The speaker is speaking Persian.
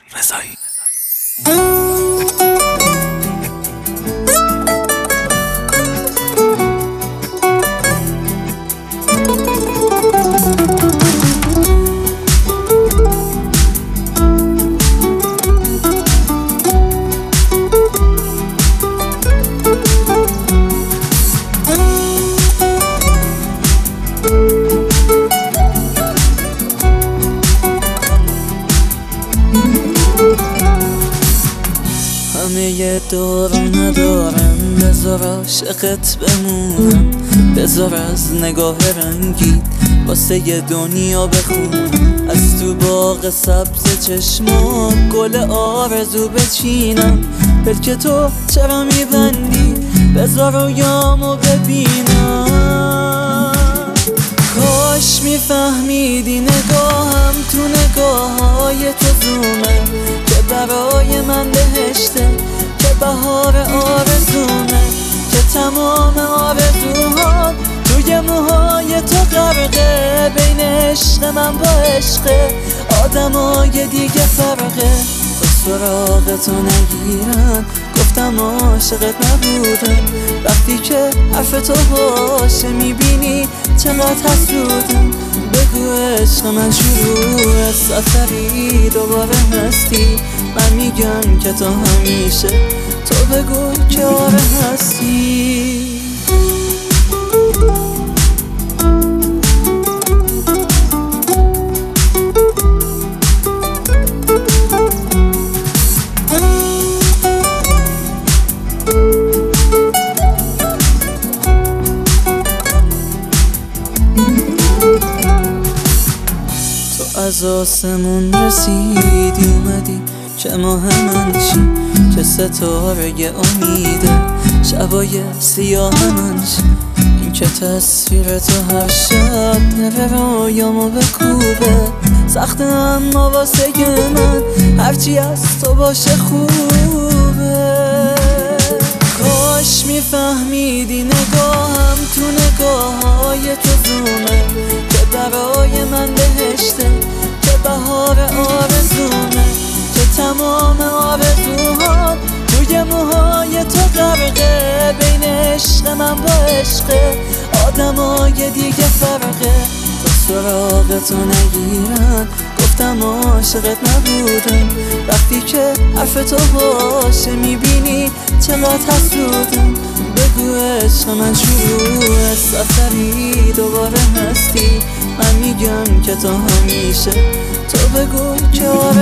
رضایی. همه دور ندارم، بذار عاشقت بمونم، بذار از نگاه رنگی واسه یه دنیا بخونم، از تو باغ سبز چشمات گل آرزو بچینم، پلک تو چرا میبندی؟ بذار رویامو ببینم. کاش میفهمیدی نگاهم تو نگاههای تو زومه، که برای من بهشته، که بهار آرزومه، که تمام آرزوها توی موهای تو غرقه، بین عشق من با عشق آدمای دیگه فرقه. تو سراغ تو نگیرن، گفتم عاشقت نبودم، وقتی که حرف تو باشه میبینی چقدر حسودم. بگو عشق من شروع سفری دوباره هستی، من میگم که تو همیشه، تو بگو که آره هستی. از آسمون رسیدی اومدی که ماه من شی، که ستاره امیده شبای سیاه من شی، این که تصویر تو هر شب نوه رویامو بکوبه، سخته اما واسه من هرچی از تو باشه خوبه. کاش میفهمیدی نگاهم تو نگاههای تو زومه، که برای من بهشته، که بهار آرزومه، که تمام آرزوها توی موهای تو غرقه، بین عشق من با عشق آدمای دیگه فرقه. تو سراغ تو نگیرن، گفتم عاشقت نبودم، وقتی که حرف تو باشه میبینی چقدر حسودم. بگو عشق من شروع سفری دوباره هستی، من میگم که تو همیشه، تو بگو که آره